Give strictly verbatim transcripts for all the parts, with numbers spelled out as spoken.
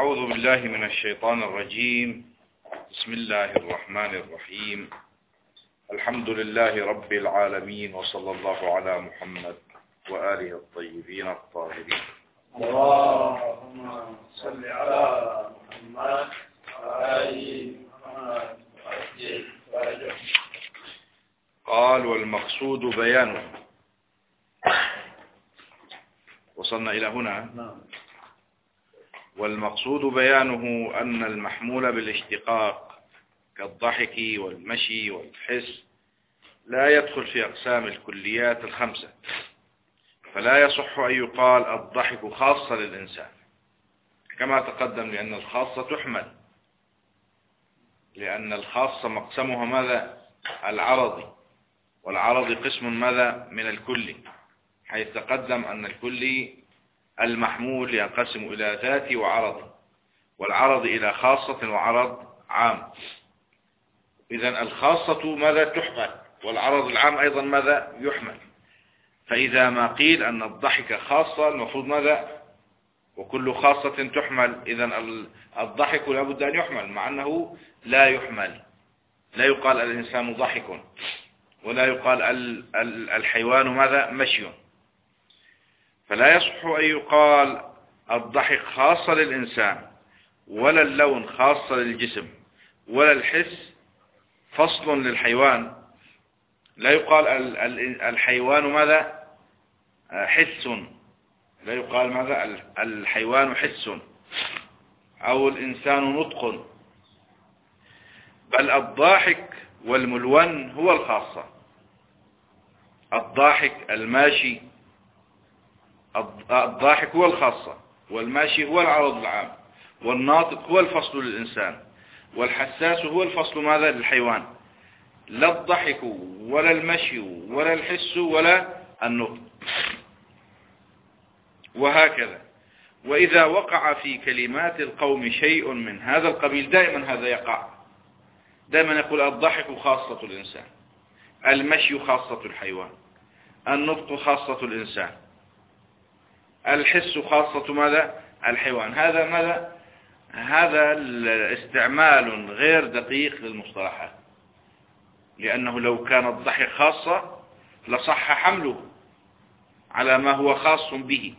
أعوذ بالله من الشيطان الرجيم. بسم الله الرحمن الرحيم. الحمد لله رب العالمين، وصلى الله على محمد وآله الطيبين الطاهرين. اللهم صل على محمد وآل محمد وعجل. قال: والمقصود بيانه. وصلنا إلى هنا. والمقصود بيانه أن المحمول بالاشتقاق كالضحك والمشي والحس لا يدخل في أقسام الكليات الخمسة، فلا يصح أن يقال الضحك خاصة للإنسان كما تقدم، لأن الخاصة تحمل، لأن الخاصة مقسمها ماذا؟ العرضي، والعرضي قسم ماذا؟ من الكلي، حيث تقدم أن الكلي المحمول ينقسم إلى ذاتي وعرضي، والعرض إلى خاصة وعرض عام. إذن الخاصة ماذا؟ تحمل، والعرض العام أيضا ماذا؟ يحمل. فإذا ما قيل أن الضحك خاصة المفروض ماذا؟ وكل خاصة تحمل، إذن الضحك لابد أن يحمل، مع أنه لا يحمل. لا يقال الإنسان ضحك، ولا يقال الحيوان ماذا؟ مشي. فلا يصح أن يقال الضحك خاصة للإنسان، ولا اللون خاصة للجسم، ولا الحس فصل للحيوان. لا يقال الحيوان ماذا؟ حس، لا يقال ماذا؟ الحيوان حس، أو الإنسان نطق، بل الضاحك والملون هو الخاصة. الضاحك الماشي، الضاحك هو الخاصة، والماشي هو العرض العام، والناطق هو الفصل للإنسان، والحساس هو الفصل ماذا؟ للحيوان. لا الضحك ولا المشي ولا الحس ولا النطق، وهكذا. وإذا وقع في كلمات القوم شيء من هذا القبيل، دائما هذا يقع، دائما يقول الضحك خاصة الإنسان، المشي خاصة الحيوان، النطق خاصة الإنسان، الحس خاصة ماذا؟ الحيوان. هذا ماذا؟ هذا استعمال غير دقيق للمصطلحات، لأنه لو كان الضحك خاصة لصح حمله على ما هو خاص به،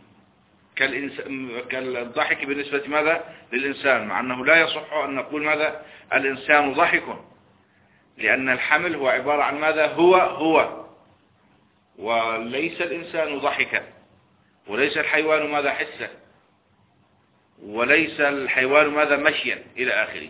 كالضحك بالنسبة ماذا؟ للإنسان، مع أنه لا يصح أن نقول ماذا؟ الإنسان ضحك، لأن الحمل هو عبارة عن ماذا؟ هو هو وليس الإنسان ضحكا، وليس الحيوان ماذا؟ حسا، وليس الحيوان ماذا؟ مشيا، إلى آخره.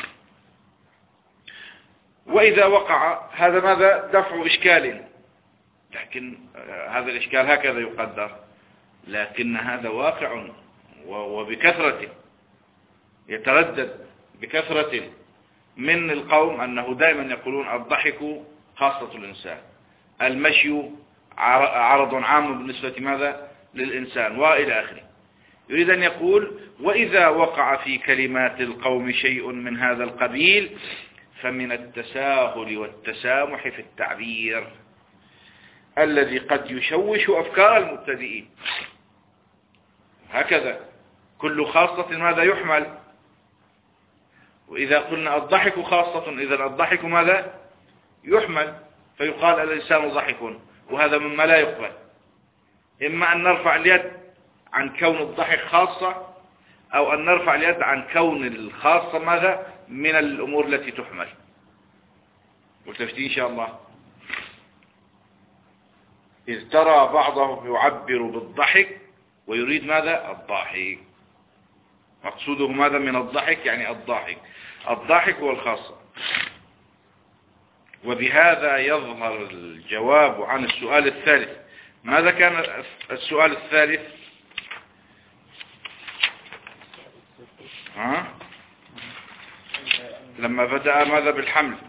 وإذا وقع هذا ماذا؟ دفع إشكال، لكن هذا الإشكال هكذا يقدر، لكن هذا واقع وبكثرة، يتردد بكثرة من القوم أنه دائما يقولون الضحك خاصة الإنسان، المشي عرض عام بالنسبة ماذا؟ للإنسان، وإلى آخره. يريد أن يقول: وإذا وقع في كلمات القوم شيء من هذا القبيل فمن التساهل والتسامح في التعبير الذي قد يشوش أفكار المبتدئين. هكذا كل خاصة ماذا؟ يحمل. وإذا قلنا الضحك خاصة، إذا الضحك ماذا؟ يحمل، فيقال الإنسان ضحك، وهذا مما لا يقبل. إما أن نرفع اليد عن كون الضحك خاصة، أو أن نرفع اليد عن كون الخاصة ماذا؟ من الأمور التي تحمل. ملتفتين إن شاء الله. إذ ترى بعضهم يعبر بالضحك ويريد ماذا؟ الضاحك. مقصوده ماذا من الضحك؟ يعني الضاحك. الضاحك هو الخاصة. وبهذا يظهر الجواب عن السؤال الثالث. ماذا كان السؤال الثالث؟ ها؟ لما بدأ ماذا؟ بالحمل.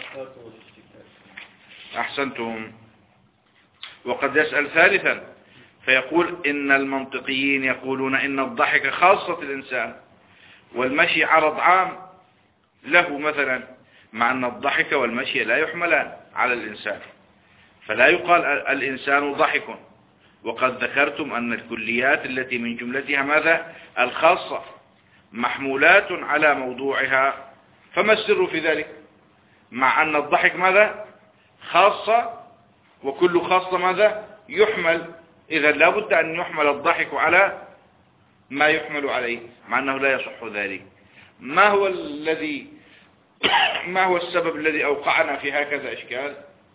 أحسنتم. وقد يسأل ثالثا فيقول: إن المنطقيين يقولون إن الضحك خاصة الإنسان، والمشي عرض عام له مثلا، مع أن الضحك والمشي لا يحملان على الإنسان، فلا يقال الإنسان ضحك. وقد ذكرتم أن الكليات التي من جملتها ماذا؟ الخاصة، محمولات على موضوعها، فما السر في ذلك؟ مع أن الضحك ماذا؟ خاصة، وكل خاصة ماذا؟ يحمل. إذا لابد أن يحمل الضحك على ما يحمل عليه، مع أنه لا يصح ذلك. ما هو الذي ما هو السبب الذي أوقعنا في هكذا إشكال؟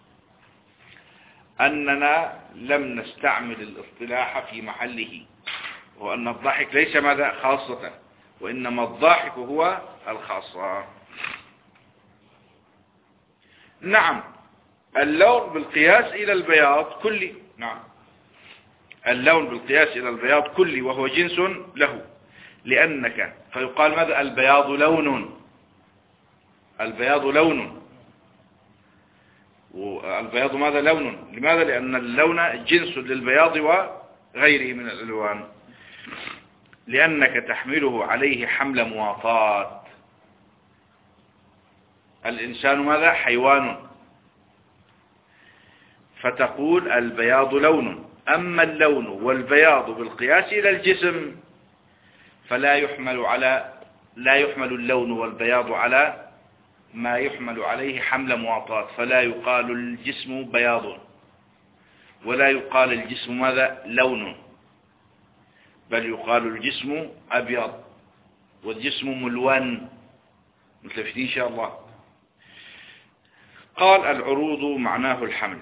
أننا لم نستعمل الاصطلاح في محله، وأن الضحك ليس ماذا؟ خاصة، وإنما الضاحك هو الخاصة. نعم، اللون بالقياس إلى البياض كلي. نعم، اللون بالقياس إلى البياض كلي، وهو جنس له، لأنك فيقال ماذا؟ البياض لون، البياض لون، والبياض ماذا؟ لون. لماذا؟ لأن اللون جنس للبياض وغيره من الألوان، لأنك تحمله عليه حمل مواطات. الإنسان ماذا؟ حيوان، فتقول البياض لون. أما اللون والبياض بالقياس إلى الجسم فلا يحمل على لا يحمل اللون والبياض على ما يحمل عليه حمل مواطات، فلا يقال الجسم بياض، ولا يقال الجسم ماذا؟ لون، بل يقال الجسم أبيض، والجسم ملون. متلفتين إن شاء الله. قال العروض معناه الحمل.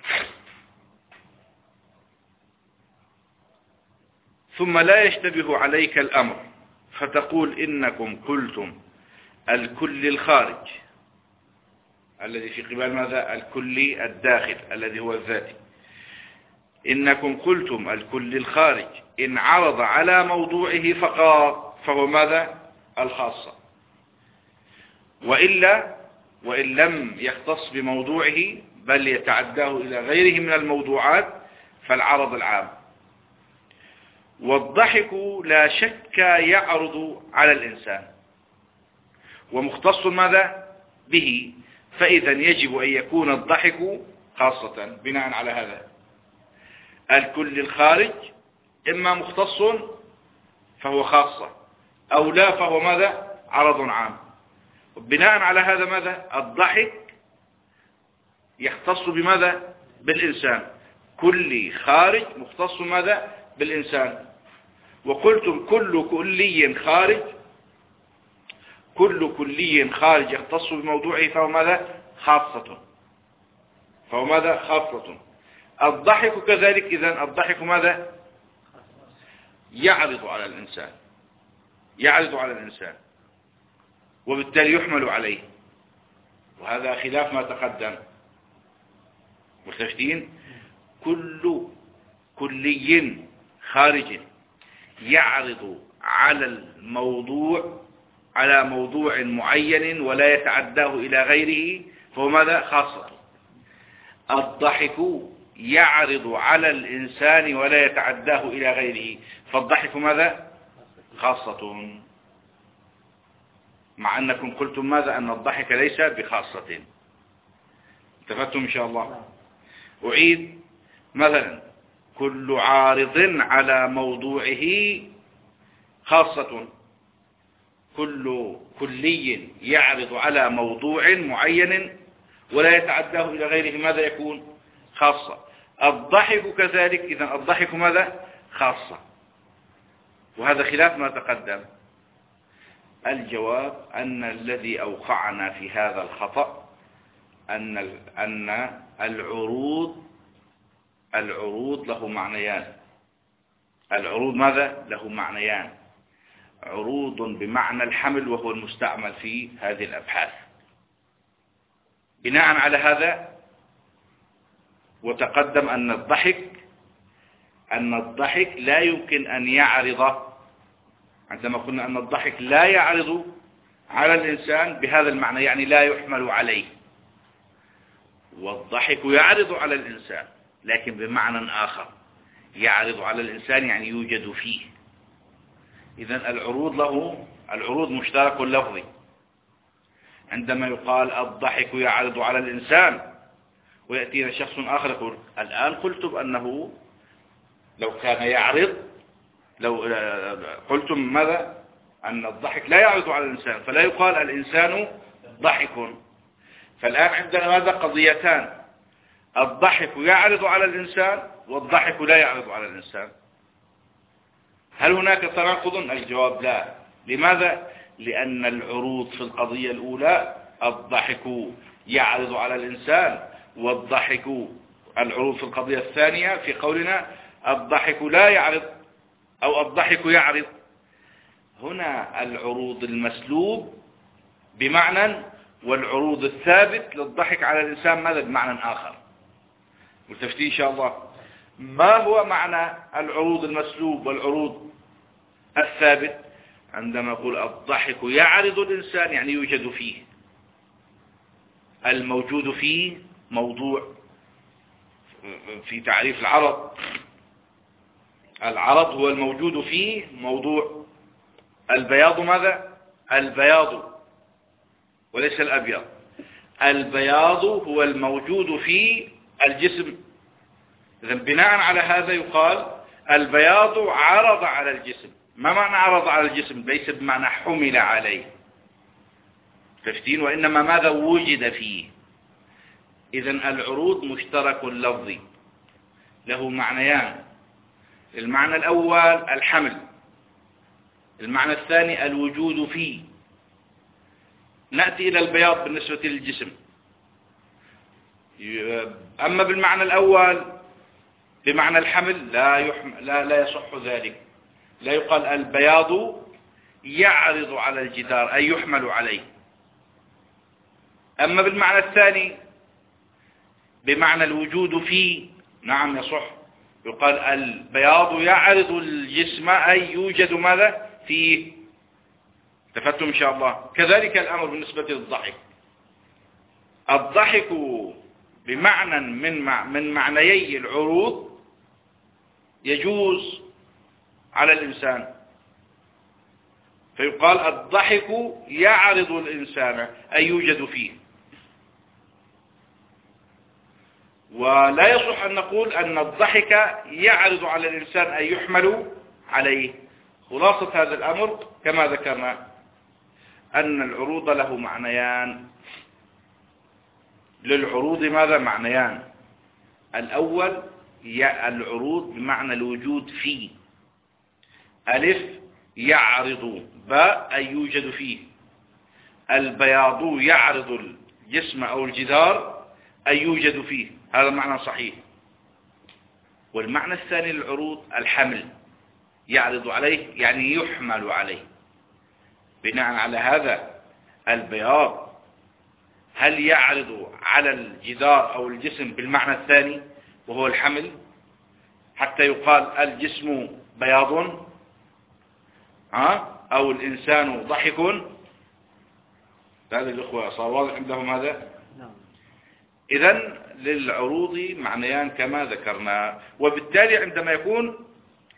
ثم لا يشتبه عليك الأمر فتقول إنكم قلتم الكل الخارج، الذي في قبال ماذا؟ الكل الداخل الذي هو الذاتي. إنكم قلتم الكل الخارج إن عرض على موضوعه فقط فهو ماذا؟ الخاصة، وإلا وإن لم يختص بموضوعه بل يتعداه إلى غيره من الموضوعات فالعرض العام. والضحك لا شك يعرض على الإنسان ومختص ماذا؟ به، فإذا يجب أن يكون الضحك خاصة. بناء على هذا الكل الخارج إما مختص فهو خاصة، أو لا فهو ماذا؟ عرض عام. بناء على هذا ماذا؟ الضحك يختص بماذا؟ بالإنسان. كل خارج مختص ماذا؟ بالإنسان. وقلتم كل كلي خارج، كل كلي خارج يختص بموضوعه فهو ماذا؟ خاصة، فهو ماذا؟ خاصة. الضحك كذلك. إذن الضحك ماذا؟ يعرض على الإنسان، يعرض على الإنسان، وبالتالي يحمل عليه، وهذا خلاف ما تقدم. مستفتين؟ كل كلي خارج يعرض على الموضوع على موضوع معين ولا يتعداه إلى غيره فهو ماذا؟ خاصة. الضحك يعرض على الإنسان ولا يتعداه إلى غيره، فالضحك ماذا؟ خاصة. مع أنكم قلتم ماذا؟ أن الضحك ليس بخاصة. اتفقتم إن شاء الله؟ أعيد. مثلا كل عارض على موضوعه خاصة، كل كلي يعرض على موضوع معين ولا يتعداه إلى غيره ماذا يكون؟ خاصة. الضحك كذلك. إذن الضحك ماذا؟ خاصة، وهذا خلاف ما تقدم. الجواب أن الذي أوقعنا في هذا الخطأ أن أن العروض العروض له معنيان. العروض ماذا؟ له معنيان. عروض بمعنى الحمل وهو المستعمل في هذه الأبحاث. بناء على هذا وتقدم أن الضحك أن الضحك لا يمكن أن يعرض، عندما قلنا أن الضحك لا يعرض على الإنسان بهذا المعنى يعني لا يحمل عليه، والضحك يعرض على الإنسان لكن بمعنى آخر، يعرض على الإنسان يعني يوجد فيه. إذن العروض له العروض مشترك لفظي. عندما يقال الضحك يعرض على الإنسان ويأتينا شخص آخر يقول الآن قلتم أنه لو كان يعرض، لو قلتم ماذا؟ أن الضحك لا يعرض على الإنسان، فلا يقال الإنسان ضحك. فالآن عندنا ماذا؟ قضيتان: الضحك يعرض على الإنسان والضحك لا يعرض على الإنسان. هل هناك تناقض؟ الجواب لا. لماذا؟ لأن العروض في القضية الأولى الضحك يعرض على الإنسان، والضحك العروض في القضية الثانية في قولنا الضحك لا يعرض أو الضحك يعرض. هنا العروض المسلوب بمعنى، والعروض الثابت للضحك على الإنسان ماذا؟ بمعنى آخر. ملتفتين إن شاء الله. ما هو معنى العروض المسلوب والعروض الثابت؟ عندما نقول الضحك يعرض الإنسان يعني يوجد فيه، الموجود فيه موضوع. في تعريف العرض، العرض هو الموجود فيه موضوع. البياض ماذا؟ البياض وليس الأبيض. البياض هو الموجود في الجسم. إذا بناء على هذا يقال البياض عرض على الجسم. ما معنى عرض على الجسم؟ ليس بمعنى حمل عليه، تفتين، وإنما ماذا؟ وجد فيه. إذا العروض مشترك لفظي له معنيان: المعنى الأول الحمل، المعنى الثاني الوجود فيه. نأتي إلى البياض بالنسبة للجسم. أما بالمعنى الأول بمعنى الحمل لا, يحم... لا, لا يصح ذلك. لا يقال البياض يعرض على الجدار أي يحمل عليه. أما بالمعنى الثاني بمعنى الوجود فيه نعم يصح. يقال البياض يعرض الجسم أي يوجد ماذا؟ فيه. تفتم إن شاء الله. كذلك الأمر بالنسبة للضحك. الضحك بمعنى من من معنيي العروض يجوز على الإنسان، فيقال الضحك يعرض الإنسان أي يوجد فيه. ولا يصح أن نقول أن الضحك يعرض على الإنسان أي يحمل عليه. خلاصة هذا الأمر كما ذكرنا أن العروض له معنيان. للعروض ماذا؟ معنيان. الأول العروض بمعنى الوجود فيه. ألف يعرض، باء أي يوجد فيه. البياض يعرض الجسم أو الجدار أي يوجد فيه. هذا معنى صحيح. والمعنى الثاني للعروض الحمل، يعرض عليه يعني يحمل عليه. بناء على هذا البياض هل يعرض على الجدار أو الجسم بالمعنى الثاني وهو الحمل حتى يقال الجسم بياض أو الإنسان ضحك؟ هذا الإخوة صار واضح عندهم هذا؟ إذن للعروض معنيان كما ذكرنا. وبالتالي عندما يكون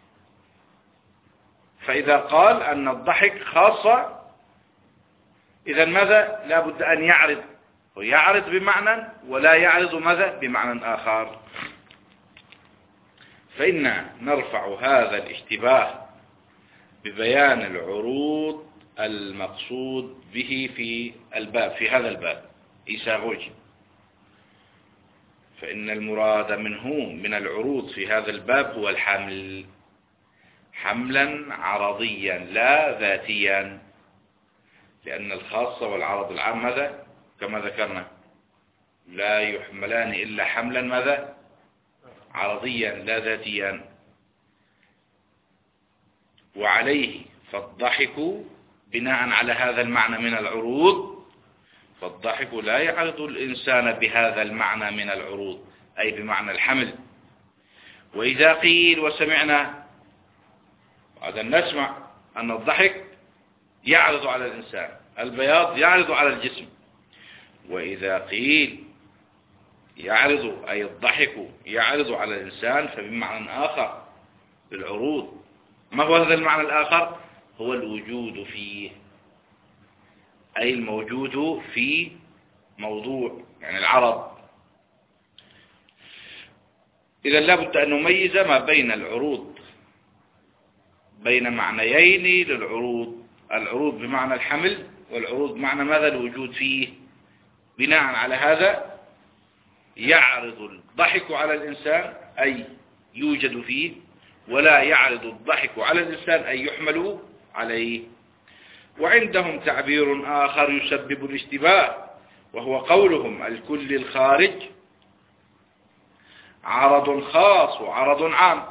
فإذا قال أن الضحك خاصة، إذن ماذا؟ لا بد أن يعرض، ويعرض بمعنى ولا يعرض ماذا؟ بمعنى آخر. فإن نرفع هذا الاشتباه ببيان العروض المقصود به في الباب، في هذا الباب إيساغوجي. فإن المراد منه من العروض في هذا الباب هو الحمل، حملا عرضيا لا ذاتيا، لأن الخاصة والعرض العام ماذا؟ كما ذكرنا لا يحملان إلا حملا ماذا؟ عرضيا لا ذاتيا. وعليه فالضحك بناء على هذا المعنى من العروض، فالضحك لا يعرض الإنسان بهذا المعنى من العروض أي بمعنى الحمل. وإذا قيل وسمعنا، هذا نسمع أن الضحك يعرض على الإنسان، البياض يعرض على الجسم. وإذا قيل يعرض أي الضحك يعرض على الإنسان فبمعنى آخر للعروض. ما هو هذا المعنى الآخر؟ هو الوجود فيه، أي الموجود في موضوع يعني العرض. إذا لابد أن نميز ما بين العروض، بين معنيين للعروض. العروض بمعنى الحمل، والعروض بمعنى ماذا؟ الوجود فيه. بناء على هذا يعرض الضحك على الإنسان أي يوجد فيه، ولا يعرض الضحك على الإنسان أي يحمل عليه. وعندهم تعبير آخر يسبب الاشتباه، وهو قولهم الكل الخارج عرض خاص وعرض عام.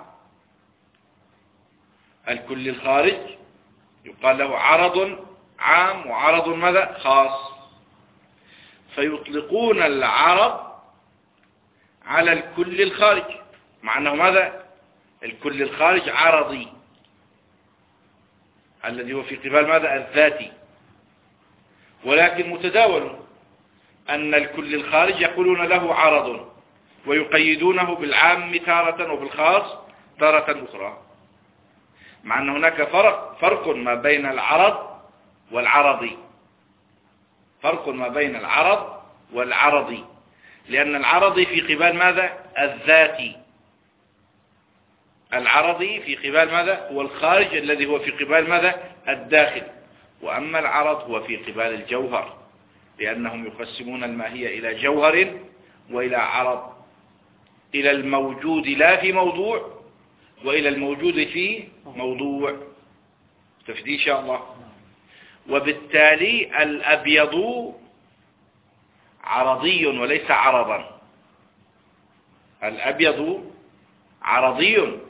الكل الخارج يقال له عرض عام وعرض ماذا؟ خاص. فيطلقون العرض على الكل الخارج، مع أنه ماذا؟ الكل الخارج عرضي الذي هو في قبال ماذا؟ الذاتي. ولكن متداول أن الكل الخارج يقولون له عرض ويقيدونه بالعام تارة وبالخاص تارة أخرى، مع أن هناك فرق فرق ما بين العرض والعرضي، فرق ما بين العرض والعرضي، لأن العرضي في قبال ماذا؟ الذاتي. العرضي في قبال ماذا؟ هو الخارج الذي هو في قبال ماذا؟ الداخل. وأما العرض هو في قبال الجوهر، لأنهم يقسمون الماهية إلى جوهر وإلى عرض، إلى الموجود لا في موضوع وإلى الموجود في موضوع. تفدي إن شاء الله. وبالتالي الأبيض عرضي وليس عرضا. الأبيض عرضي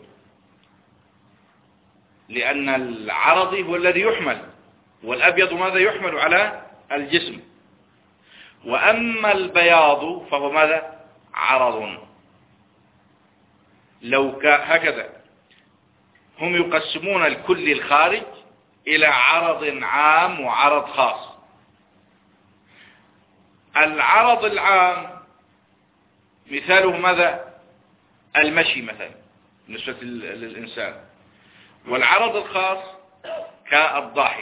لأن العرضي هو الذي يحمل، والأبيض ماذا؟ يحمل على الجسم. وأما البياض فهو ماذا؟ عرض. لو هكذا هم يقسمون الكل الخارج إلى عرض عام وعرض خاص. العرض العام مثاله ماذا؟ المشي مثلا بالنسبة للإنسان. والعرض الخاص كالضاحك.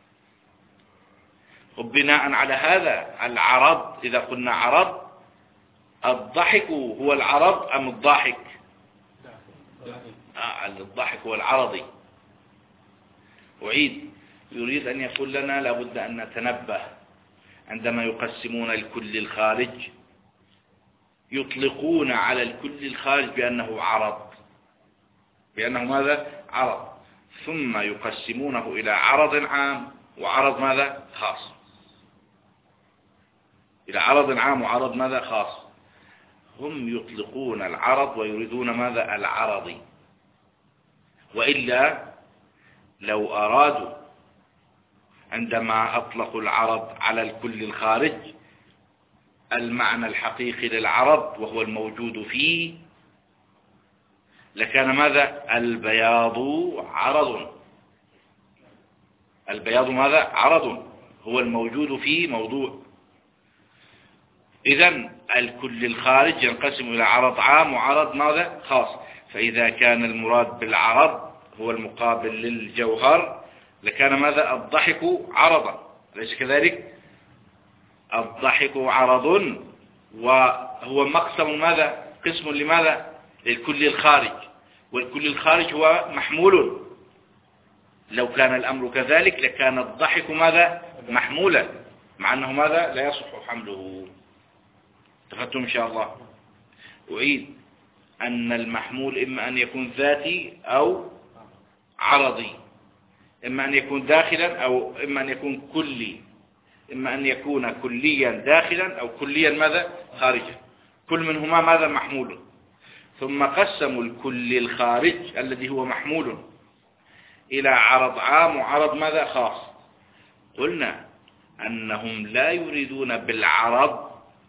وبناء على هذا العرض، إذا قلنا عرض، الضحك هو العرض أم الضاحك؟ آه الضحك هو العرضي. أعيد، يريد أن يقول لنا لابد أن نتنبه عندما يقسمون الكل الخارج يطلقون على الكل الخارج بأنه عرض، بأنه ماذا؟ عرض، ثم يقسمونه إلى عرض عام وعرض ماذا؟ خاص. إلى عرض عام وعرض ماذا؟ خاص. هم يطلقون العرض ويريدون ماذا؟ العرضي. وإلا لو أرادوا عندما أطلقوا العرض على الكل الخارج المعنى الحقيقي للعرض وهو الموجود فيه، لكان ماذا؟ البياض عرض. البياض ماذا؟ عرض، هو الموجود فيه موضوع. إذن الكل الخارج ينقسم إلى عرض عام وعرض ماذا؟ خاص. فإذا كان المراد بالعرض هو المقابل للجوهر لكان ماذا؟ الضحك عرضا، أليس كذلك؟ الضحك عرض وهو مقسم ماذا؟ قسم لماذا؟ للكل الخارج، والكل الخارج هو محمول. لو كان الأمر كذلك لكان الضحك ماذا؟ محمولا، مع أنه ماذا؟ لا يصح حمله. تفهمتم إن شاء الله؟ أعيد أن المحمول إما أن يكون ذاتي أو عرضي، إما أن يكون داخلا أو إما أن يكون كلي، إما أن يكون كليا داخلا أو كليا ماذا؟ خارجا. كل منهما ماذا؟ محمول. ثم قسموا الكل الخارج الذي هو محمول إلى عرض عام وعرض ماذا؟ خاص. قلنا أنهم لا يريدون بالعرض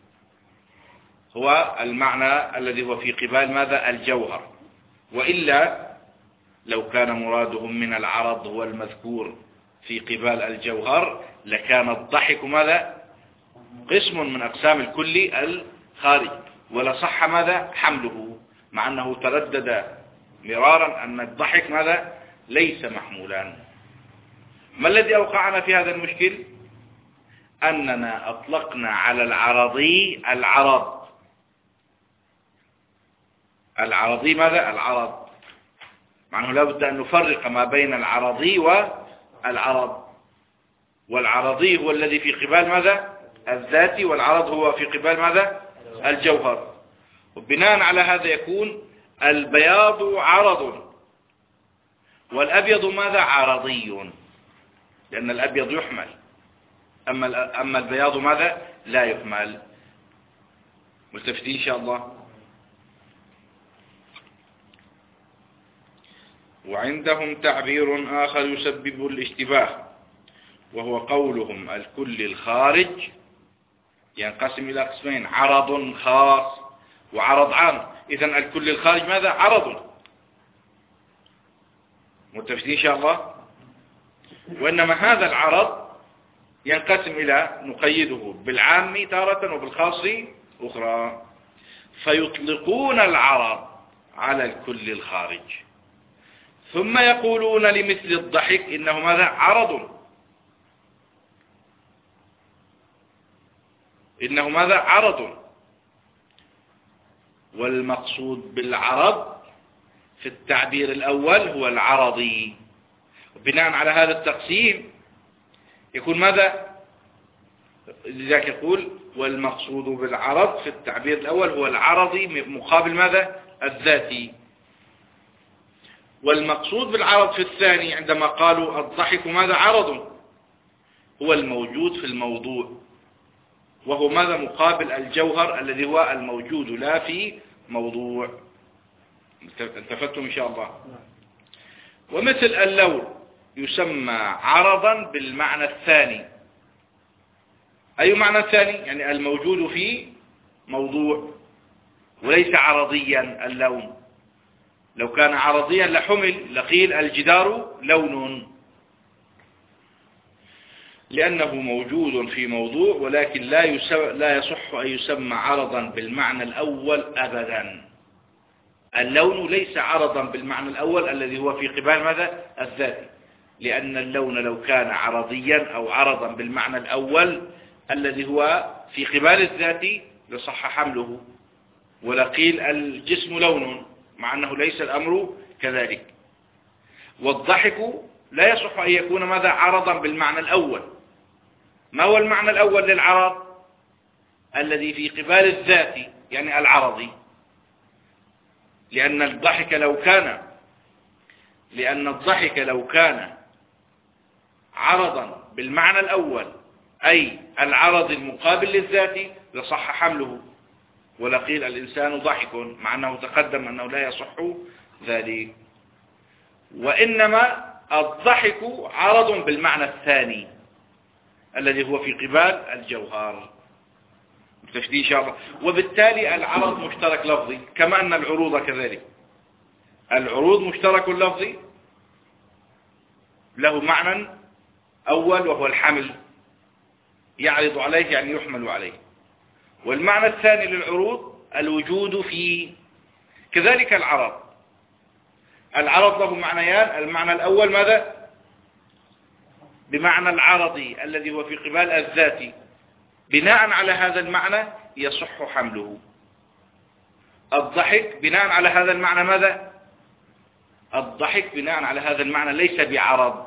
هو المعنى الذي هو في قبال ماذا؟ الجوهر. وإلا لو كان مرادهم من العرض هو المذكور في قبال الجوهر لكان الضحك ماذا؟ قسم من أقسام الكل الخارج، ولصح ماذا؟ حمله، مع أنه تردد مرارا أن الضحك ماذا؟ ليس محمولا. ما الذي أوقعنا في هذا المشكل؟ أننا أطلقنا على العرضي العرض. العرضي ماذا؟ العرض، مع أنه لا بد أن نفرق ما بين العرضي والعرض. والعرضي هو الذي في قبال ماذا؟ الذاتي، والعرض هو في قبال ماذا؟ الجوهر. وبناء على هذا يكون البياض عرض، والأبيض ماذا؟ عرضي، لأن الأبيض يحمل، أما أما البياض ماذا؟ لا يحمل. ملتفتين إن شاء الله. وعندهم تعبير آخر يسبب الاشتباه، وهو قولهم الكل الخارج ينقسم إلى قسمين: عرض خاص وعرض عام. إذن الكل الخارج ماذا؟ عرض. متفقين إن شاء الله. وإنما هذا العرض ينقسم إلى، نقيده بالعام تارة وبالخاص أخرى، فيطلقون العرض على الكل الخارج، ثم يقولون لمثل الضحك إنه ماذا؟ عرض. إنه ماذا؟ عرض. والمقصود بالعرض في التعبير الأول هو العرضي. بناء على هذا التقسيم يكون ماذا؟ لذلك يقول والمقصود بالعرض في التعبير الأول هو العرضي مقابل ماذا؟ الذاتي. والمقصود بالعرض في الثاني عندما قالوا الضحك ماذا؟ عرض، هو الموجود في الموضوع، وهو ماذا؟ مقابل الجوهر الذي هو الموجود لا في موضوع. التفتم إن شاء الله. ومثل اللون يسمى عرضا بالمعنى الثاني. أي معنى الثاني؟ يعني الموجود في موضوع، وليس عرضيا اللون. لو كان عرضيا لحمل لقيل الجدار لون، لأنه موجود في موضوع، ولكن لا لا يصح أن يسمى عرضا بالمعنى الأول أبدا. اللون ليس عرضا بالمعنى الأول الذي هو في قبال ماذا؟ الذات، لأن اللون لو كان عرضيا أو عرضا بالمعنى الأول الذي هو في قبال الذات لصح حمله، ولقيل الجسم لون، مع أنه ليس الأمر كذلك. والضحك لا يصح أن يكون ماذا؟ عرضا بالمعنى الأول. ما هو المعنى الأول للعرض؟ الذي في قبال الذات، يعني العرضي. لأن الضحك لو كان لأن الضحك لو كان عرضا بالمعنى الأول أي العرض المقابل للذات لصح حمله، ولقيل الإنسان ضحك، مع أنه تقدم أنه لا يصح ذلك. وإنما الضحك عرض بالمعنى الثاني الذي هو في قبال الجوهر. متفقين إن شاء الله. وبالتالي العرض مشترك لفظي، كما أن العروض كذلك. العروض مشترك لفظي له معنى أول وهو الحمل، يعرض عليه يعني يحمل عليه. والمعنى الثاني للعروض الوجود فيه. كذلك العرض العرض له معنيان: المعنى الأول ماذا؟ بمعنى العرضي الذي هو في قبال الذاتي، بناء على هذا المعنى يصح حمله. الضحك بناء على هذا المعنى ماذا؟ الضحك بناء على هذا المعنى ليس بعرض.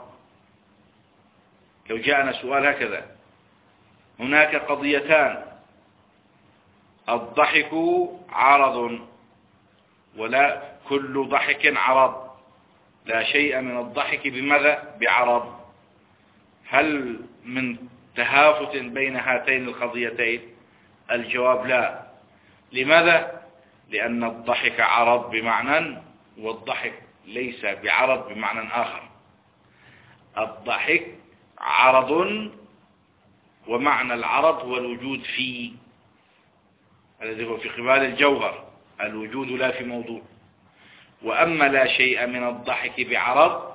لو جاءنا سؤال هكذا: هناك قضيتان، الضحك عرض ولا كل ضحك عرض، لا شيء من الضحك بماذا؟ بعرض. هل من تهافت بين هاتين القضيتين؟ الجواب لا. لماذا؟ لأن الضحك عرض بمعنى، والضحك ليس بعرض بمعنى آخر. الضحك عرض، ومعنى العرض هو الوجود فيه الذي هو في قبال الجوهر، الوجود لا في موضوع. وأما لا شيء من الضحك بعرض،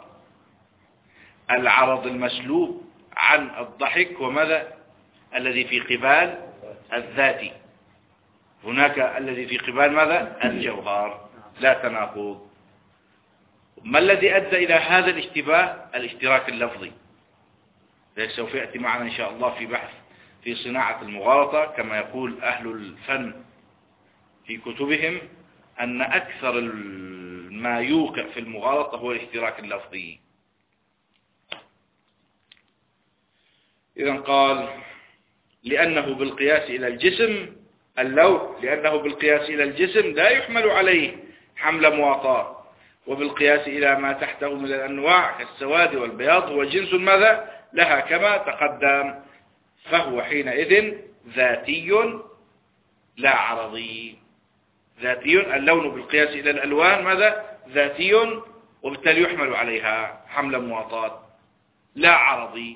العرض المسلوب عن الضحك وماذا؟ الذي في قبال الذاتي. هناك الذي في قبال ماذا؟ الجوهر، لا تناقض. ما الذي أدى إلى هذا الاشتباه؟ الاشتراك اللفظي. سوف يأتي معنا إن شاء الله في بحث في صناعة المغالطة، كما يقول أهل الفن في كتبهم أن أكثر ما يوقع في المغالطة هو الاشتراك اللفظي. إذن قال لأنه بالقياس إلى الجسم اللون لأنه بالقياس إلى الجسم لا يحمل عليه حمل مواطاة، وبالقياس إلى ما تحته من الأنواع كالسواد والبياض هو جنس ماذا لها كما تقدم، فهو حينئذ ذاتي لا عرضي. ذاتي اللون بالقياس إلى الألوان ماذا ذاتي، وبالتالي يحمل عليها حمل مواطاة لا عرضي.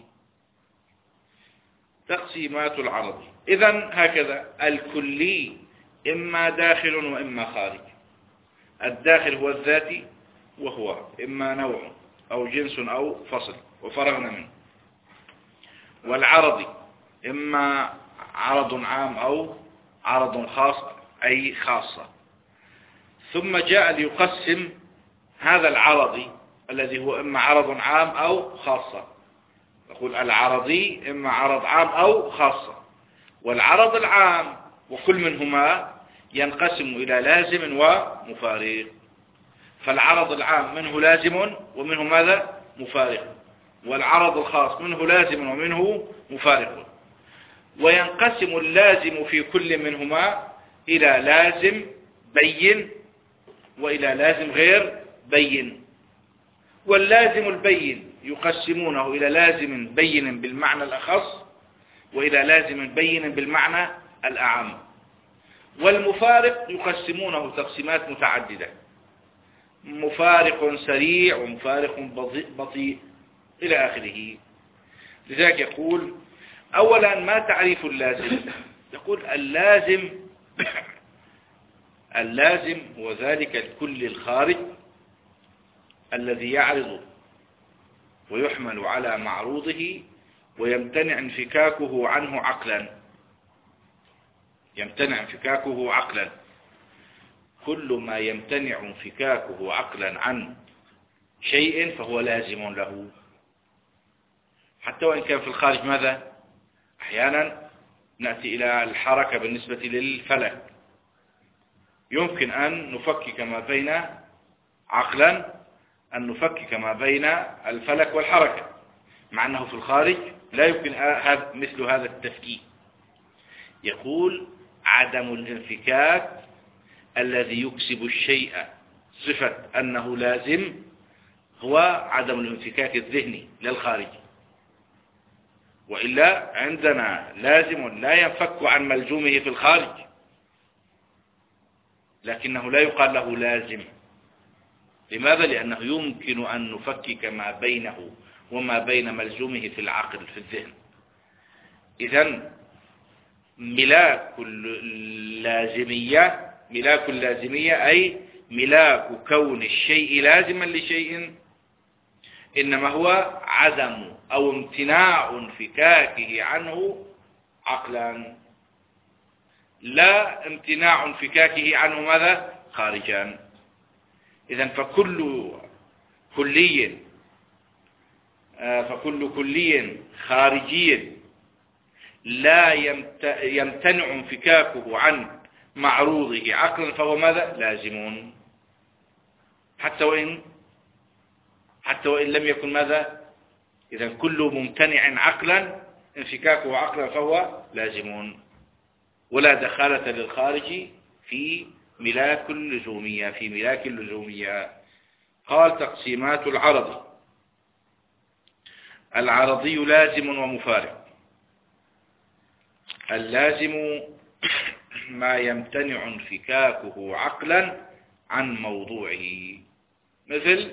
تقسيمات العرض إذن هكذا: الكلي إما داخل وإما خارج. الداخل هو الذاتي وهو إما نوع أو جنس أو فصل وفرغنا منه. والعرضي إما عرض عام أو عرض خاص أي خاصة. ثم جاء ليقسم هذا العرضي الذي هو إما عرض عام أو خاصة. نقول العرضي إما عرض عام أو خاصة. والعرض العام وكل منهما ينقسم إلى لازم ومفارق. فالعرض العام منه لازم ومنه ماذا مفارق، والعرض الخاص منه لازم ومنه مفارق. وينقسم اللازم في كل منهما إلى لازم بين وإلى لازم غير بين. واللازم البين يقسمونه إلى لازم بين بالمعنى الأخص وإلى لازم بين بالمعنى الأعم. والمفارق يقسمونه تقسيمات متعددة: مفارق سريع ومفارق بطيء إلى آخره. لذلك يقول: أولا ما تعريف اللازم؟ يقول اللازم اللازم هو ذلك الكل الخارج الذي يعرض ويحمل على معروضه ويمتنع انفكاكه عنه عقلا. يمتنع انفكاكه عقلا. كل ما يمتنع انفكاكه عقلا عن شيء فهو لازم له، حتى وإن كان في الخارج. ماذا؟ أحيانا نأتي إلى الحركة بالنسبة للفلك، يمكن أن نفكك ما بين عقلا أن نفكك ما بين الفلك والحركة، مع أنه في الخارج لا يمكن مثل هذا التفكيك. يقول: عدم الانفكاك الذي يكسب الشيء صفة أنه لازم هو عدم الانفكاك الذهني للخارج. وإلا عندنا لازم لا ينفك عن ملزومه في الخارج، لكنه لا يقال له لازم. لماذا؟ لأنه يمكن أن نفكك ما بينه وما بين ملزومه في العقل في الذهن. إذن ملاك اللازمية ملاك اللازمية أي ملاك كون الشيء لازما لشيء إنما هو عدم أو امتناع انفكاكه عنه عقلا، لا امتناع انفكاكه عنه ماذا؟ خارجا. إذن فكل كلي فكل كلي خارجي لا يمتنع انفكاكه عن معروضه عقلا فهو ماذا؟ لازم، حتى وإن حتى وإن لم يكن ماذا؟ إذن كل ممتنع عقلا انفكاكه عقلا فهو لازم، ولا دخالة للخارج في ملاك اللزومية في ملاك اللزومية. قال: تقسيمات العرض: العرضي لازم ومفارق. اللازم ما يمتنع انفكاكه عقلا عن موضوعه، مثل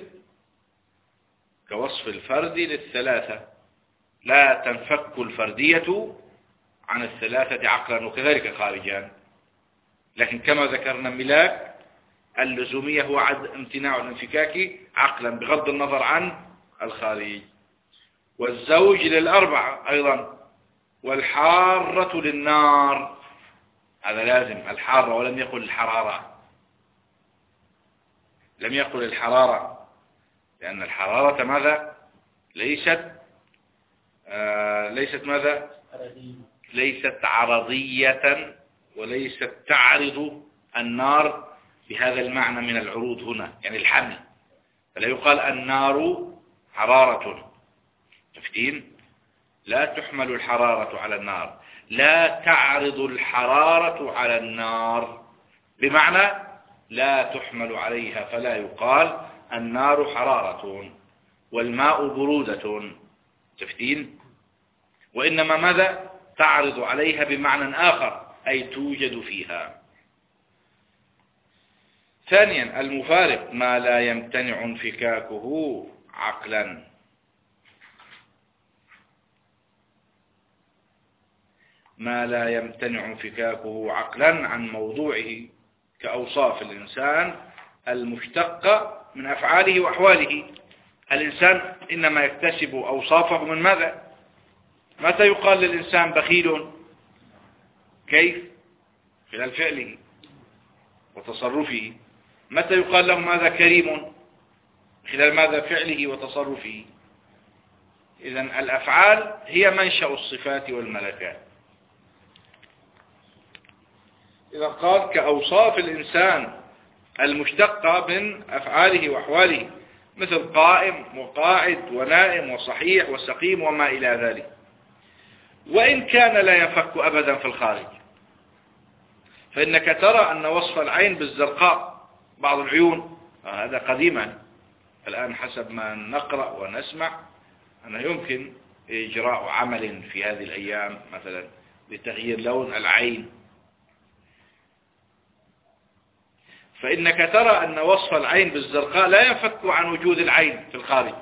كوصف الفرد للثلاثة، لا تنفك الفردية عن الثلاثة عقلا وكذلك خارجا. لكن كما ذكرنا ملاك اللزومية هو عد امتناع الانفكاك عقلا بغض النظر عن الخارج. والزوج للأربعة أيضا. والحارة للنار، هذا لازم الحارة، ولم يقل الحرارة لم يقل الحرارة لأن الحرارة ماذا؟ ليست آه ليست ماذا؟ ليست عرضية وليست تعرض النار بهذا المعنى من العروض هنا، يعني الحمل. فلا يقال النار حرارة، تفتين؟ لا تحمل الحرارة على النار، لا تعرض الحرارة على النار، بمعنى لا تحمل عليها، فلا يقال النار حرارة والماء برودة، تفتين، وإنما ماذا تعرض عليها بمعنى آخر، أي توجد فيها. ثانيا المفارق ما لا يمتنع انفكاكه عقلا. ما لا يمتنع انفكاكه عقلا عن موضوعه كأوصاف الإنسان المشتقة من أفعاله وأحواله. الإنسان إنما يكتسب أوصافه من ماذا؟ متى يقال للإنسان بخيل؟ كيف؟ خلال فعله وتصرفه. متى يقال له ماذا كريم؟ خلال ماذا؟ فعله وتصرفه. إذن الأفعال هي منشأ الصفات والملكات. إذا قال كأوصاف الإنسان المشتقة من أفعاله وأحواله، مثل قائم وقاعد ونائم وصحيح وسقيم وما إلى ذلك، وإن كان لا ينفك أبدا في الخارج. فإنك ترى أن وصف العين بالزرقاء بعض العيون هذا قديما، الآن حسب ما نقرأ ونسمع أنه يمكن إجراء عمل في هذه الأيام مثلا لتغيير لون العين. فإنك ترى أن وصف العين بالزرقاء لا ينفك عن وجود العين في الخارج،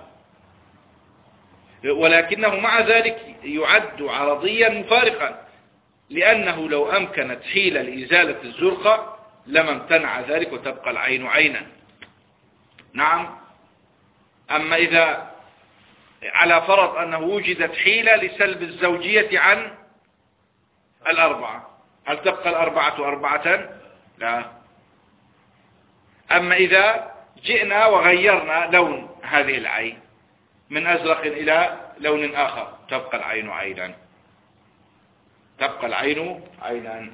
ولكنه مع ذلك يعد عرضيا مفارقا، لأنه لو أمكنت حيلة لإزالة الزرقاء لما امتنع ذلك وتبقى العين عينا. نعم. أما إذا على فرض أنه وجدت حيلة لسلب الزوجية عن الأربعة، هل تبقى الأربعة أربعة؟ لا. أما إذا جئنا وغيرنا لون هذه العين من أزرق إلى لون آخر تبقى العين عينا، تبقى العين عينا.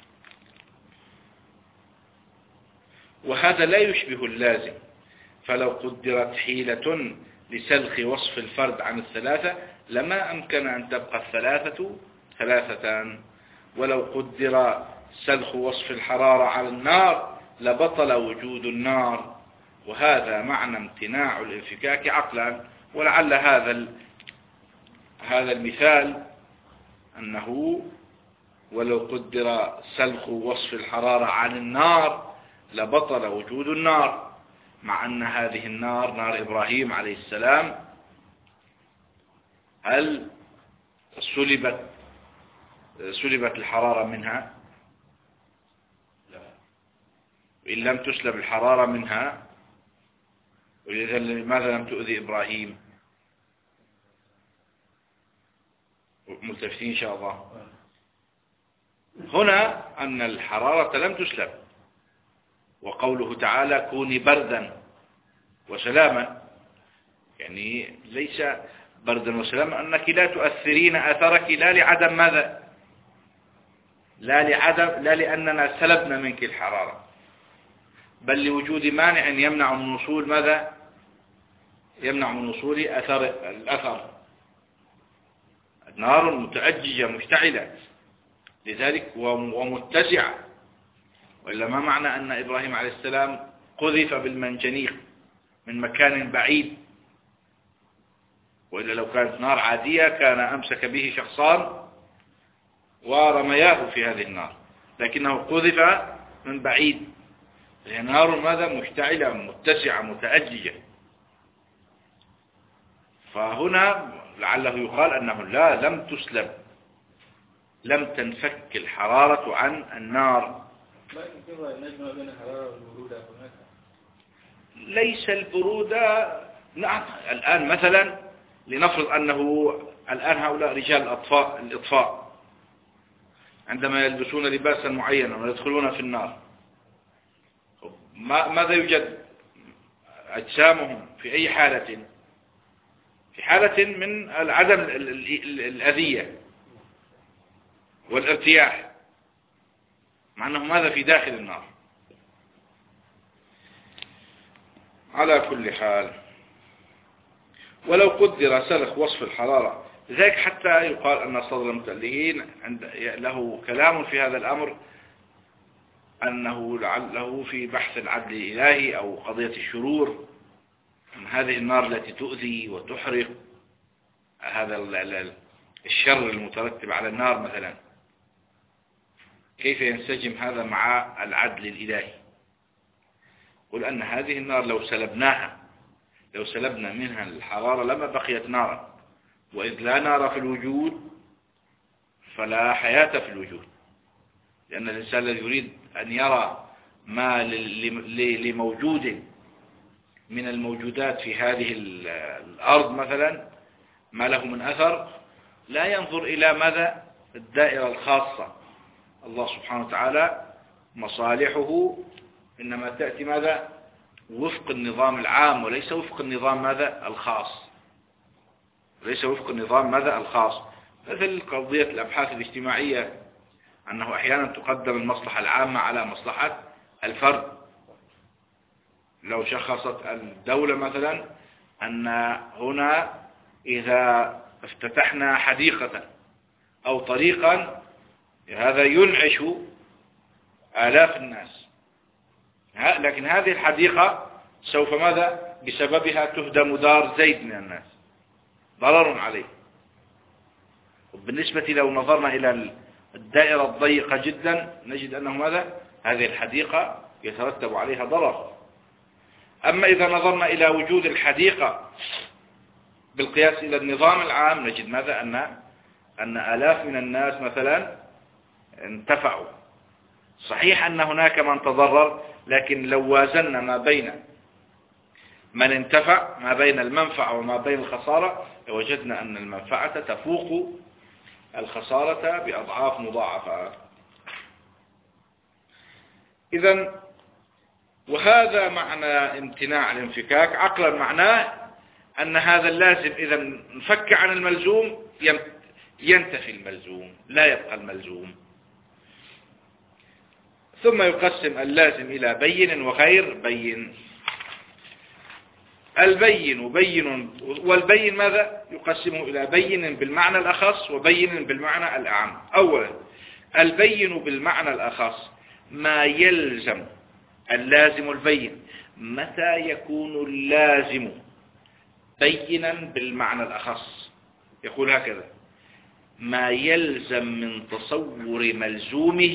وهذا لا يشبه اللازم، فلو قدرت حيلة لسلخ وصف الفرد عن الثلاثة لما أمكن أن تبقى الثلاثة ثلاثة، ولو قدر سلخ وصف الحرارة على النار لبطل وجود النار، وهذا معنى امتناع الانفكاك عقلا. ولعل هذا هذا المثال أنه ولو قدر سلخ وصف الحرارة عن النار لبطل وجود النار، مع أن هذه النار نار إبراهيم عليه السلام هل سلبت سلبت الحرارة منها؟ إن لم تسلب الحرارة منها ولذا لماذا لم تؤذي إبراهيم؟ ملتفتين إن شاء الله. هنا أن الحرارة لم تسلب، وقوله تعالى كوني بردا وسلاما، يعني ليس بردا وسلاما أنك لا تؤثرين أثرك لا لعدم ماذا؟ لا لعدم لا لأننا سلبنا منك الحرارة، بل لوجود مانع يمنع من وصول ماذا؟ يمنع من وصول أثر الأثر. نار متأججة مشتعلة لذلك ومتسعة، وإلا ما معنى أن إبراهيم عليه السلام قذف بالمنجنيق من مكان بعيد؟ وإلا لو كانت نار عادية كان أمسك به شخصان ورمياه في هذه النار، لكنه قذف من بعيد، هي نار ماذا؟ مشتعلة متسعة متأججة. فهنا لعله يقال أنه لا لم تسلب، لم تنفك الحرارة عن النار. ليس البرودة. نعم الآن مثلا لنفرض أنه الآن هؤلاء رجال الأطفاء الإطفاء عندما يلبسون لباسا معينا ويدخلون في النار ماذا يوجد؟ أجسامهم في أي حالة؟ في حالة من عدم الأذية والارتياح، مع أنه ماذا في داخل النار. على كل حال، ولو قدر سلخ وصف الحرارة لذلك حتى يقال أن صدر المتألهين له كلام في هذا الأمر، أنه لعله في بحث العدل الإلهي أو قضية الشرور، من هذه النار التي تؤذي وتحرق، هذا الشر المترتب على النار مثلا، كيف ينسجم هذا مع العدل الإلهي؟ قل أن هذه النار لو سلبناها، لو سلبنا منها الحرارة لما بقيت نارا، وإذ لا نار في الوجود فلا حياة في الوجود، لأن الإنسان الذي يريد أن يرى ما لموجود من الموجودات في هذه الأرض مثلا ما له من أثر، لا ينظر إلى ماذا الدائرة الخاصة. الله سبحانه وتعالى مصالحه إنما تأتي ماذا وفق النظام العام، وليس وفق النظام ماذا الخاص، وليس وفق النظام ماذا الخاص. مثل قضية الأبحاث الاجتماعية، أنه أحيانا تقدم المصلحة العامة على مصلحة الفرد. لو شخصت الدولة مثلا أن هنا إذا افتتحنا حديقة أو طريقا هذا ينعش آلاف الناس، لكن هذه الحديقة سوف ماذا بسببها تهدم دار زيد من الناس، ضرر عليه. وبالنسبة لو نظرنا إلى الدائرة الضيقة جدا نجد أنه ماذا هذه الحديقة يترتب عليها ضرر. أما إذا نظرنا إلى وجود الحديقة بالقياس إلى النظام العام نجد ماذا أن أن آلاف من الناس مثلا انتفعوا. صحيح أن هناك من تضرر، لكن لو وازننا ما بين من انتفع، ما بين المنفعة وما بين الخسارة، وجدنا أن المنفعة تفوق الخسارة بأضعاف مضاعفة. إذن وهذا معنى امتناع الانفكاك. عقلا معناه أن هذا اللازم إذا انفك عن الملزوم ينتفي الملزوم، لا يبقى الملزوم. ثم يقسم اللازم إلى بين وغير بين. البين بين، والبين ماذا يقسمه إلى بين بالمعنى الأخص وبين بالمعنى الأعم. أولا البين بالمعنى الأخص ما يلزم اللازم البين. متى يكون اللازم بينا بالمعنى الأخص؟ يقول هكذا: ما يلزم من تصور ملزومه.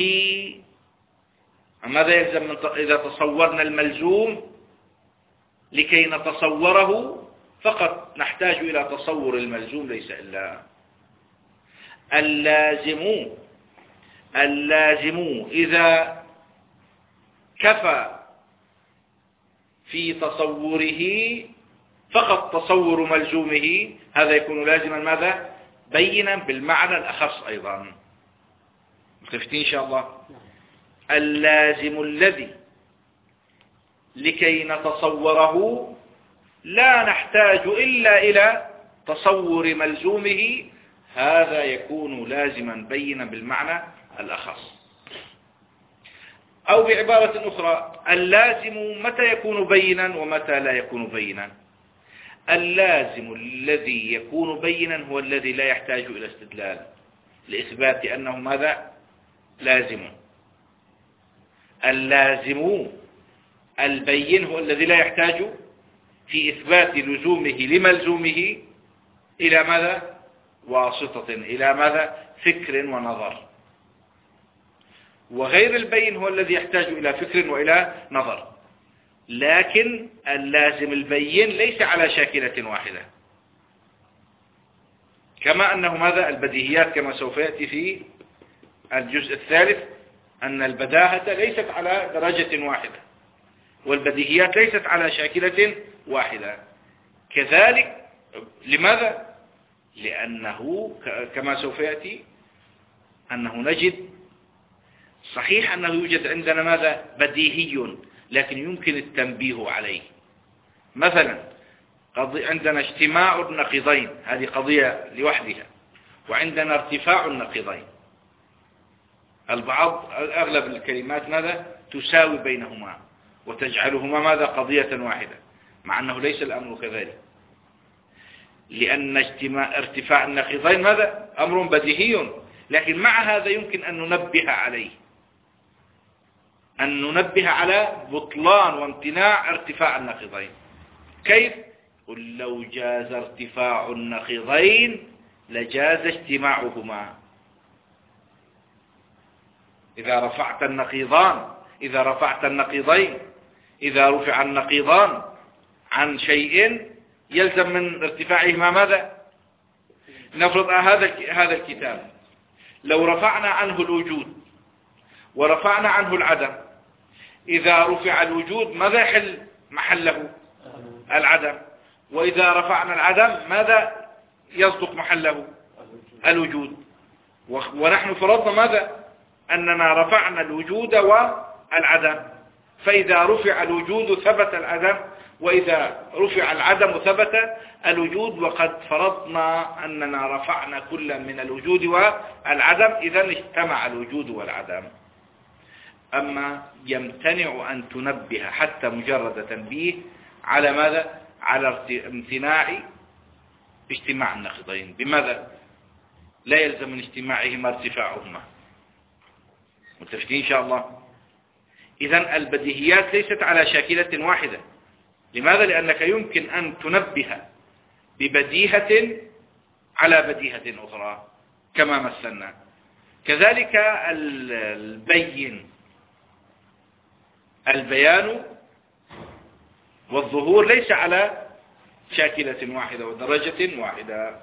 ماذا يلزم من ت... إذا تصورنا الملزوم لكي نتصوره فقط نحتاج إلى تصور الملزوم، ليس إلا اللازم. اللازم إذا كفى في تصوره فقط تصور ملزومه هذا يكون لازما ماذا بينا بالمعنى الأخص أيضا. متفتين إن شاء الله. اللازم الذي لكي نتصوره لا نحتاج إلا إلى تصور ملزومه هذا يكون لازما بينا بالمعنى الأخص. أو بعبارة أخرى اللازم متى يكون بينا ومتى لا يكون بينا؟ اللازم الذي يكون بينا هو الذي لا يحتاج إلى استدلال لإثبات أنه ماذا لازم. اللازم البين هو الذي لا يحتاج في إثبات لزومه لملزومه إلى ماذا واسطة، إلى ماذا فكر ونظر. وغير البين هو الذي يحتاج إلى فكر وإلى نظر. لكن اللازم البين ليس على شاكلة واحدة، كما أنه ماذا البديهيات كما سوف يأتي في الجزء الثالث أن البداهة ليست على درجة واحدة والبديهيات ليست على شاكلة واحدة. كذلك لماذا؟ لأنه كما سوف يأتي أنه نجد صحيح أنه يوجد عندنا ماذا بديهي لكن يمكن التنبيه عليه. مثلا عندنا اجتماع النقيضين، هذه قضية لوحدها، وعندنا ارتفاع النقيضين. البعض أغلب الكلمات ماذا تساوي بينهما وتجعلهما ماذا قضية واحدة، مع أنه ليس الأمر كذلك. لأن اجتماع ارتفاع النقيضين ماذا؟ أمر بديهي، لكن مع هذا يمكن أن ننبه عليه، أن ننبه على بطلان وامتناع ارتفاع النقيضين. كيف؟ قل لو جاز ارتفاع النقيضين لجاز اجتماعهما. إذا رفعت النقيضان إذا رفعت النقيضين إذا رفع النقيضان عن شيء يلزم من ارتفاعهما ماذا؟ نفرض هذا هذا الكتاب لو رفعنا عنه الوجود ورفعنا عنه العدم، إذا رفع الوجود ماذا يحل محله؟ العدم. وإذا رفعنا العدم ماذا يصدق محله؟ الوجود. ونحن فرضنا ماذا؟ أننا رفعنا الوجود والعدم، فإذا رفع الوجود ثبت العدم، وإذا رفع العدم ثبت الوجود، وقد فرضنا أننا رفعنا كل من الوجود والعدم، إذا اجتمع الوجود والعدم. أما يمتنع أن تنبه حتى مجرد تنبيه على ماذا؟ على امتناع اجتماع النقيضين. بماذا؟ لا يلزم من اجتماعهما ارتفاعهما. متفقين إن شاء الله؟ إذن البديهيات ليست على شاكلة واحدة. لماذا؟ لأنك يمكن أن تنبه ببديهة على بديهة أخرى كما مثلنا. كذلك البين البيان والظهور ليس على شاكلة واحدة ودرجة واحدة.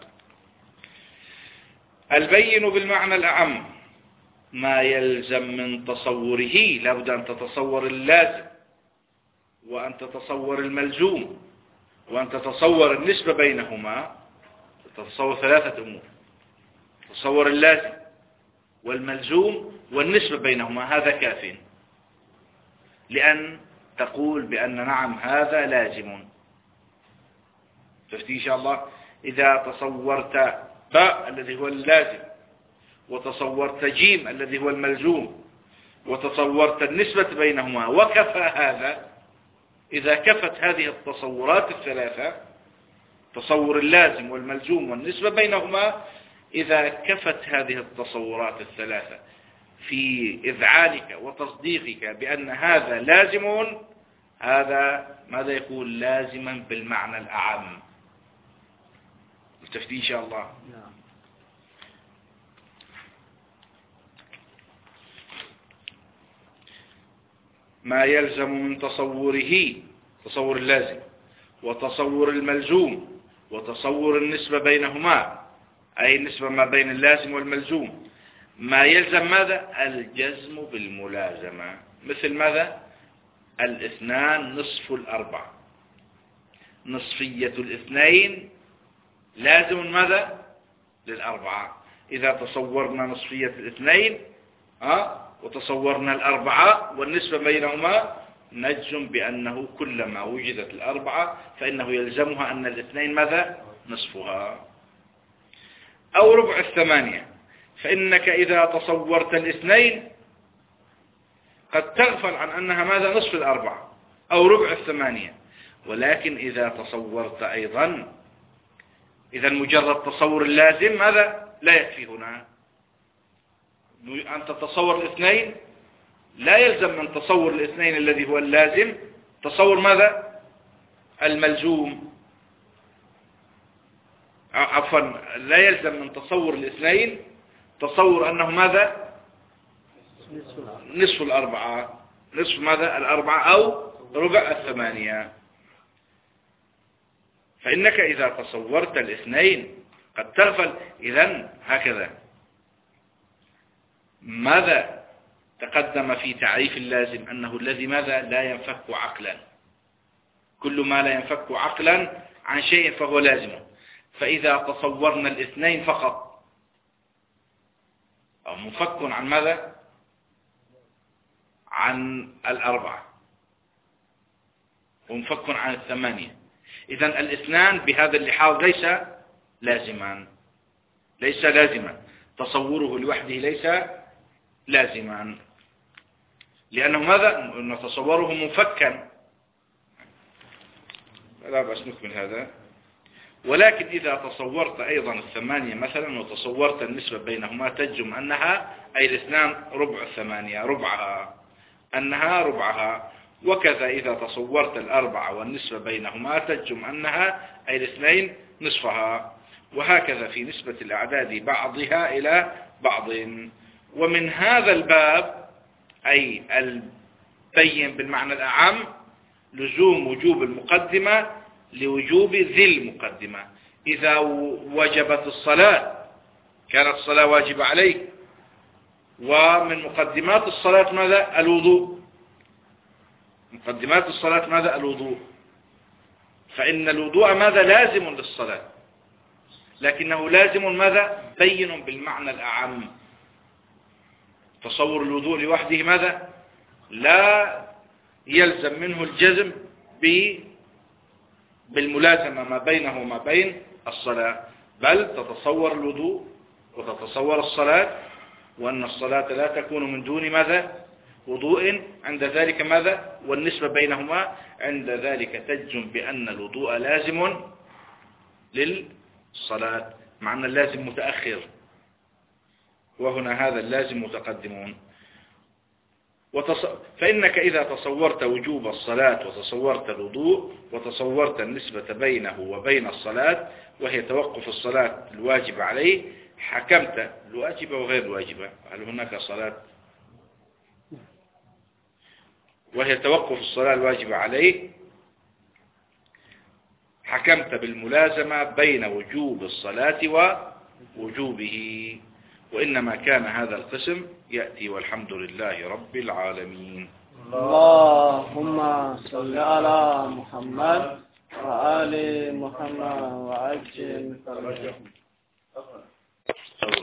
البين بالمعنى الأعم ما يلزم من تصوره، لابد أن تتصور اللازم، وأن تتصور الملزوم، وأن تتصور النسبة بينهما. تتصور ثلاثة أمور: تتصور اللازم والملزوم والنسبة بينهما. هذا كاف لأن تقول بأن نعم هذا لازم. تفتي إن شاء الله. إذا تصورت باء الذي هو اللازم، وتصورت جيم الذي هو الملزوم، وتصورت النسبة بينهما، وكفى هذا. إذا كفت هذه التصورات الثلاثة، تصور اللازم والملزوم والنسبة بينهما، إذا كفت هذه التصورات الثلاثة في إذعانك وتصديقك بأن هذا لازم، هذا ماذا يكون؟ لازما بالمعنى الأعم. مستفيدين إن شاء الله. ما يلزم من تصوره، تصور اللازم وتصور الملزوم وتصور النسبة بينهما، أي النسبة ما بين اللازم والملزوم. ما يلزم ماذا؟ الجزم بالملازمة. مثل ماذا؟ الاثنان نصف الأربعة. نصفية الاثنين لازم ماذا؟ للأربعة. إذا تصورنا نصفية الاثنين أه؟ وتصورنا الأربعة والنسبة بينهما، نجزم بأنه كلما وجدت الأربعة فإنه يلزمها أن الاثنين ماذا؟ نصفها. أو ربع الثمانية، فإنك إذا تصورت الاثنين قد تغفل عن أنها ماذا؟ نصف الأربعة أو ربع الثمانية. ولكن إذا تصورت أيضا، إذا مجرد تصور اللازم ماذا؟ لا يكفي هنا. أن تتصور الاثنين لا يلزم من تصور الاثنين الذي هو اللازم تصور ماذا؟ الملزوم. عفوا، لا يلزم من تصور الاثنين تصور أنه ماذا؟ نصف الأربعة. نصف ماذا؟ الأربعة أو ربع الثمانية. فإنك إذا تصورت الاثنين قد تغفل. إذن هكذا ماذا تقدم في تعريف اللازم؟ أنه الذي ماذا؟ لا ينفك عقلا. كل ما لا ينفك عقلا عن شيء فهو لازم. فإذا تصورنا الاثنين فقط، أو منفك عن ماذا؟ عن الأربعة، ومنفك عن الثمانية. إذن الاثنان بهذا اللحاظ ليس لازمان، ليس لازما. تصوره لوحده ليس لازما، لأنه ماذا؟ نتصوره منفكا. لا بأس نكمل هذا. ولكن إذا تصورت أيضا الثمانية مثلا وتصورت النسبة بينهما تجزم أنها أي الاثنان ربع الثمانية ربعها أنها ربعها. وكذا إذا تصورت الأربعة والنسبة بينهما تجزم أنها أي الاثنين نصفها. وهكذا في نسبة الأعداد بعضها إلى بعض. ومن هذا الباب أي البين بالمعنى الأعم لزوم وجوب المقدمة لوجوب ذي المقدمة. إذا وجبت الصلاة كانت الصلاة واجبة عليه، ومن مقدمات الصلاة ماذا؟ الوضوء. مقدمات الصلاة ماذا؟ الوضوء. فإن الوضوء ماذا؟ لازم للصلاة، لكنه لازم ماذا؟ بين بالمعنى الأعم. تصور الوضوء لوحده ماذا؟ لا يلزم منه الجزم بالملازمة ما بينه وما بين الصلاة، بل تتصور الوضوء وتتصور الصلاة، وأن الصلاة لا تكون من دون ماذا؟ وضوء. عند ذلك ماذا؟ والنسبة بينهما عند ذلك تجزم بأن الوضوء لازم للصلاة، مع أن اللازم متأخر وهنا هذا اللازم متقدمون. وتص... فإنك إذا تصورت وجوب الصلاة وتصورت الوضوء وتصورت النسبة بينه وبين الصلاة وهي توقف الصلاة الواجبة عليه، حكمت الواجبة وغير الواجبة. هل هناك صلاة وهي توقف الصلاة الواجبة عليه، حكمت بالملازمة بين وجوب الصلاة ووجوبه. وإنما كان هذا القسم يأتي والحمد لله رب العالمين. اللهم صل على محمد وآل محمد وعجل فرجهم.